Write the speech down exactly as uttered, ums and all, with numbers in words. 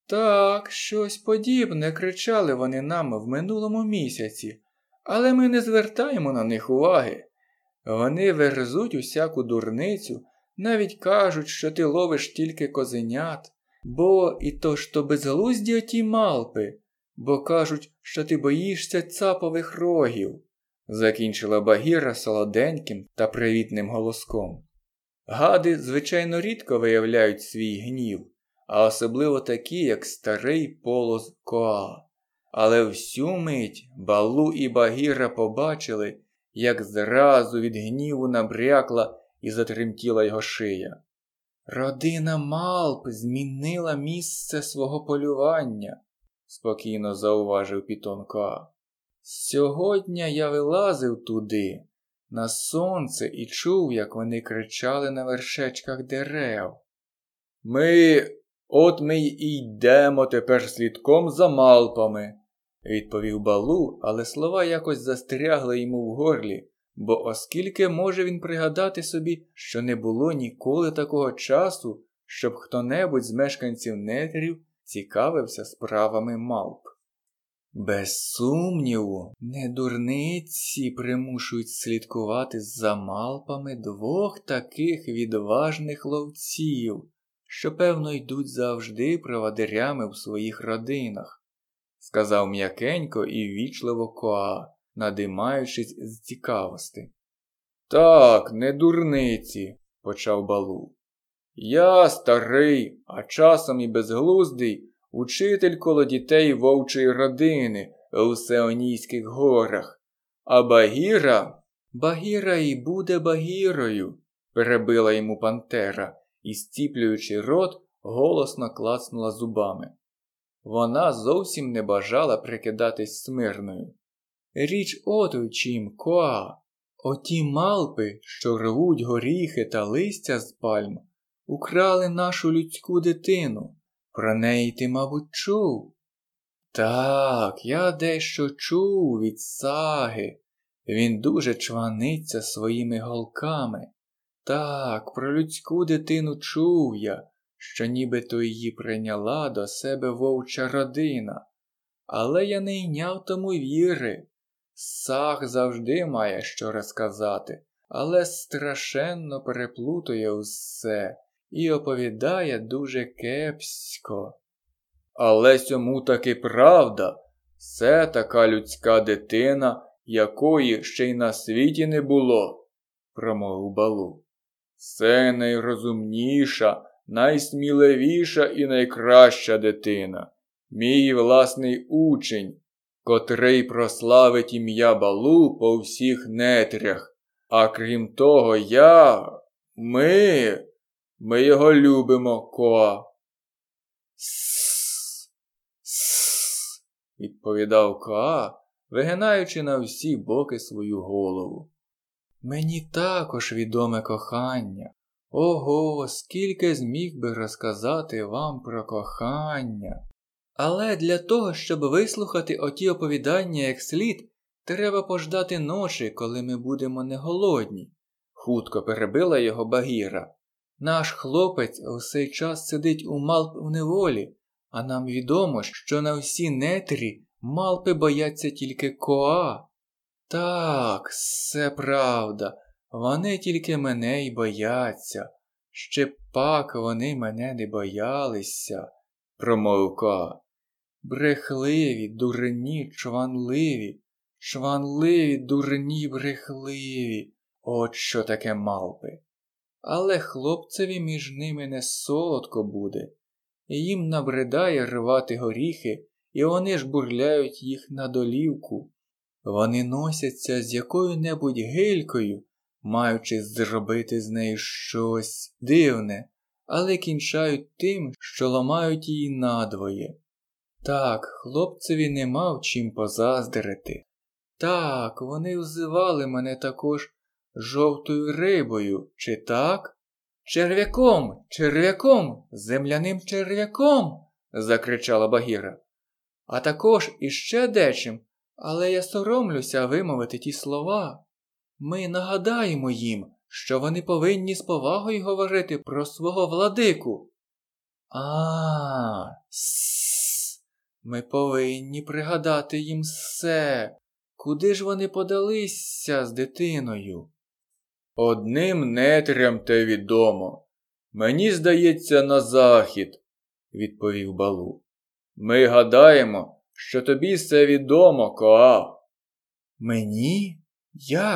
Так, щось подібне кричали вони нам в минулому місяці, але ми не звертаємо на них уваги. Вони верзуть усяку дурницю, навіть кажуть, що ти ловиш тільки козенят, бо і то ж то безглузді оті малпи, бо кажуть, що ти боїшся цапових рогів, закінчила Багіра солоденьким та привітним голоском. Гади, звичайно, рідко виявляють свій гнів, а особливо такі, як старий полоз Коа. Але всю мить Балу і Багіра побачили, як зразу від гніву набрякла і затремтіла його шия. «Родина Малп змінила місце свого полювання», – спокійно зауважив Пітон Коа. «Сьогодні я вилазив туди, на сонце, і чув, як вони кричали на вершечках дерев. Ми, от ми й йдемо тепер слідком за малпами», – відповів Балу, але слова якось застрягли йому в горлі, бо оскільки може він пригадати собі, що не було ніколи такого часу, щоб хто-небудь з мешканців нетрів цікавився справами малп. Без сумніву, не дурниці примушують слідкувати за малпами двох таких відважних ловців, що, певно, йдуть завжди провадирями в своїх родинах, сказав м'якенько і ввічливо Коа, надимаючись з цікавості. Так, не дурниці, почав Балу. Я старий, а часом і безглуздий, учитель коло дітей вовчої родини у Сеонійських горах. А Багіра... Багіра і буде Багірою, перебила йому пантера і, стіплюючи рот, голосно клацнула зубами. Вона зовсім не бажала прикидатись смирною. Річ от у чим, Коа. Оті малпи, що рвуть горіхи та листя з пальм, украли нашу людську дитину. Про неї ти, мабуть, чув? Так, я дещо чув від Саги. Він дуже чваниться своїми голками. Так, про людську дитину чув я, що нібито її прийняла до себе вовча родина. Але я не йняв тому віри. Саг завжди має що розказати, але страшенно переплутує усе і оповідає дуже кепсько. Але сьому таки правда, це така людська дитина, якої ще й на світі не було, промовив Балу. Це найрозумніша, найсміливіша і найкраща дитина, мій власний учень, котрий прославить ім'я Балу по всіх нетрях. А крім того, я, ми, ми його любимо, Коа. Сс, сс, відповідав Коа, вигинаючи на всі боки свою голову. Мені також відоме кохання. Ого, скільки зміг би розказати вам про кохання. Але для того, щоб вислухати оті оповідання як слід, треба пождати ночі, коли ми будемо не голодні. Хутко перебила його Багіра. Наш хлопець у цей час сидить у малп у неволі, а нам відомо, що на всі нетрі малпи бояться тільки Коа. Так, це правда, вони тільки мене й бояться. Ще пак вони мене не боялися, промовив Коа. Брехливі, дурні, чванливі, чванливі, дурні, брехливі. От що таке малпи. Але хлопцеві між ними не солодко буде. Їм набридає рвати горіхи, і вони ж бурляють їх на долівку. Вони носяться з якою-небудь гилькою, маючи зробити з нею щось дивне, але кінчають тим, що ламають її надвоє. Так, хлопцеві не мав чим позаздрити. Так, вони взивали мене також жовтою рибою, чи так? Черв'яком, черв'яком, земляним черв'яком, закричала Багіра. А також іще дечим, але я соромлюся вимовити ті слова. Ми нагадаємо їм, що вони повинні з повагою говорити про свого владику. А, с Ми повинні пригадати їм все. Куди ж вони подалися з дитиною? Одним нетрям те відомо. Мені здається, на захід, відповів Балу. Ми гадаємо, що тобі все відомо, Коа. Мені? Як?